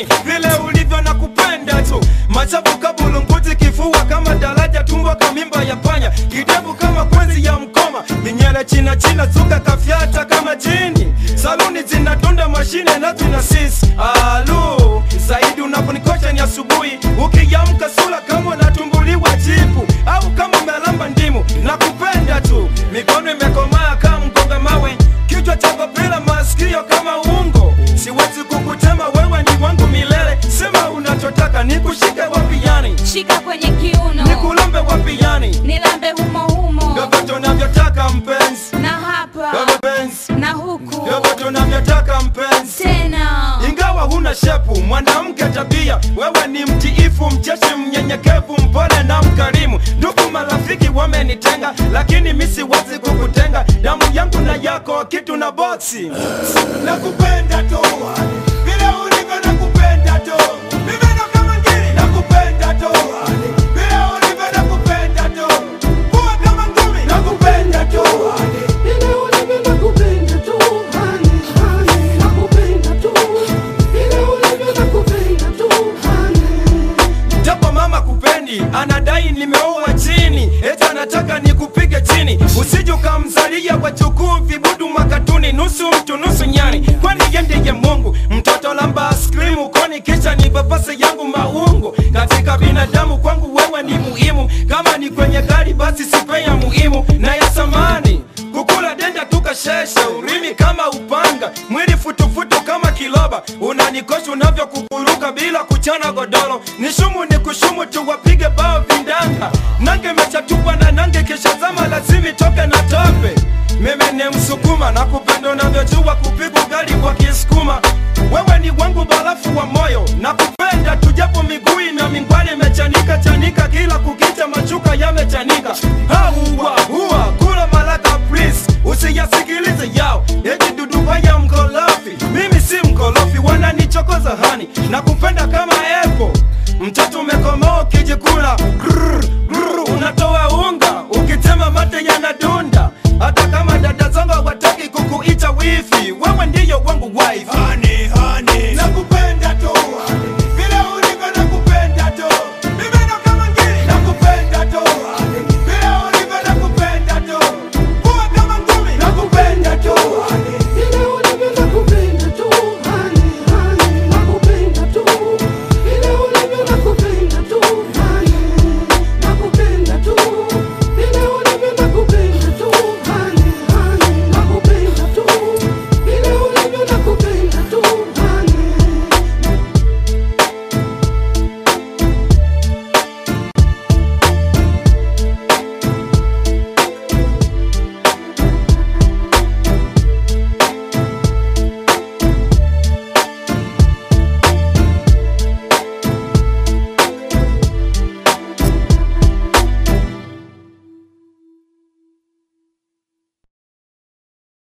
mimi vile ulivyo na kupenda tu. Machabu kabulunguti kifua kama daraja tumbo kamimba ya panya. Kidevu kama kwenzi ya mkoma. Minyele china china zuka kafyata kama jini. Saluni zinatunda mashine na tunasisi. Alu, zaidi unaponikosha ni asubuhi. Ukiamka sura kama unatumbuliwa jipu. Au kama umelamba ndimu, nakupenda tu. Mikono imekomaa kama mkonga mawe. Kichwa chako bila masikio kama ungo. Siwezi kukutema wewe ni wangu milele. Sema unachotaka nikushike wapi yani? Shika kwenye kiuno, nikulambe wapi yani? nilambe humo humo. Vyovyote unavyotaka mpenzi. Na hapa, mpenzi. na huku. Vyovyote unavyotaka mpenzi. Tena ingawa huna shepu, mwanamke tabia. Wewe ni mtiifu, mcheshi, mnyenyekevu, mpole na mkarimu. Ndugu marafiki wamenitenga, lakini mimi siwezi kukutenga. Damu yangu na yako kitu na boksi. Nakupenda tu vile ulivyo, nakupenda tu. Mimi ndo kama ngiri, nakupenda tu vile ulivyo, nakupenda tu. Kuwa kama ngumi, nakupenda tu vile ulivyo, nakupenda tu. Nakupenda tu vile ulivyo, nakupenda tu. Japo mama kupendi, anadai nimeoa chini. Eti anataka nikupige chini. Usije ukamzalia wachukuu vibudu makatuni. Nusu mtu nusu nyani, kwani yende ya Mungu. Mtoto lamba askrimu koni kisha ni babase yangu maungu. Katika binadamu kwangu wewe ni muhimu. Kama ni kwenye gari basi sipe ya muhimu na ya samani. Kukula denda tukasheshe, urimi kama upanga. Mwili futufutu kama kiloba. Unanikosha unavyo kukuruka bila kuchana godoro. Nishumu ni kushumu tu wapige bao vindanga. Nange mechatupa na nange kisha zama lazimi toke na tope. Mimi ni Msukuma na kupenda unavyojua kupiga ugali kwa Kisukuma. Wewe ni wangu barafu wa moyo. Na kupenda tujapo miguu na mingwani mechanika chanika. Kila kukicha machuka yamechanika. Hauwa